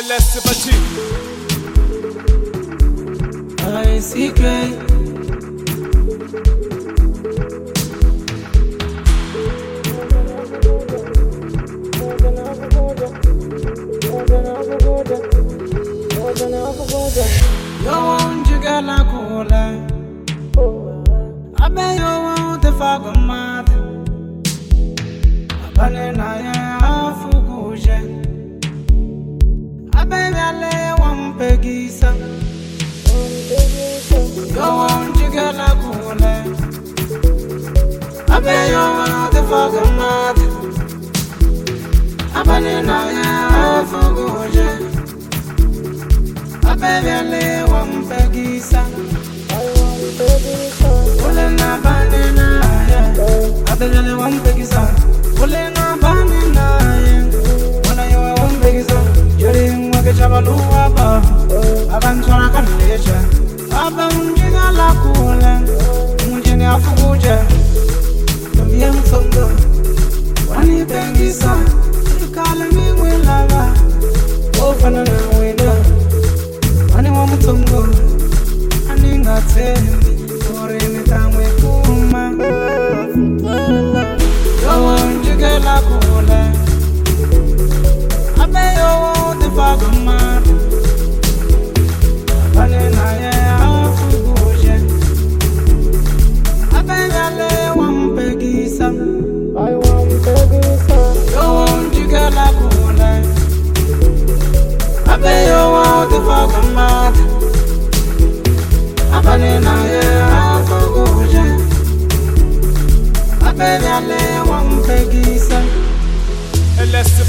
LS I see great. Yo won't you get la cola? I bet you won't the fuck mad. Banana ya fuguje. I bet I lay one pegisa. Yo won't you get la cola? I bet you won't the fuck mad. Banana ya fuguje. Baby, I lay one pegisa. Ulena banana, yeah. I bet I lay one pegisa. Ulena banana, yeah. When I wear one pegisa, you're in what the Jabaluwa. Avan Swana Kaleja. Avan Jina La Kula. Mujina Fuja. The young Songo. One pegisa. You call me with lava. Oh, Fanana window. Ani wa mutongo ani ngatembi ore mitamwe kuma yo wanjigela kule abe yo de fagama bane na ya afuguje abe yale wampegisa I wampegisa yo wanjigela kule abe yo de fagama Abanena ya fuguje Abebe ale wampegisa LS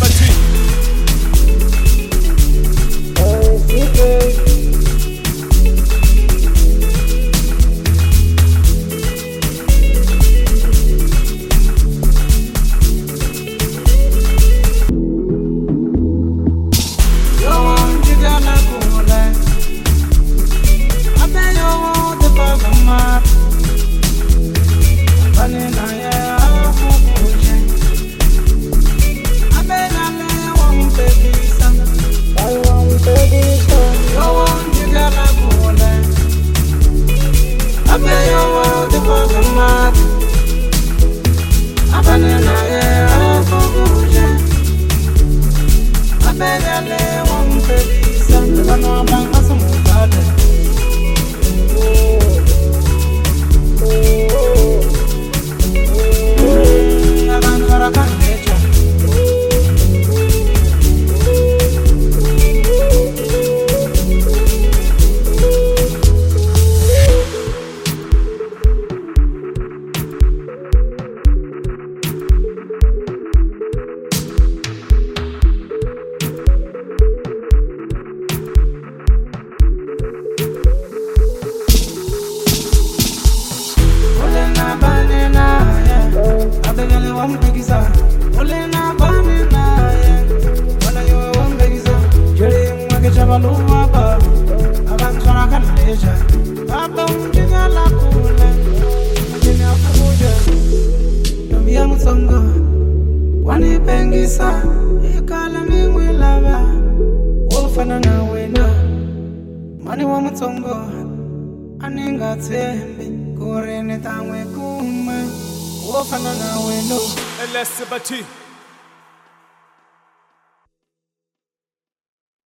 Ulena banana yeah. When I you wampegisa Jere mwake Jabaluwa Avan Swana Kaleja Aba unjigela kule Mujini afuguje Tambia mutongo Wani pengisa Ikala mingwi lava Wofana na wena Mani wa mutongo Aninga tembi Kure ni tangwe kuma Wofana na weno LS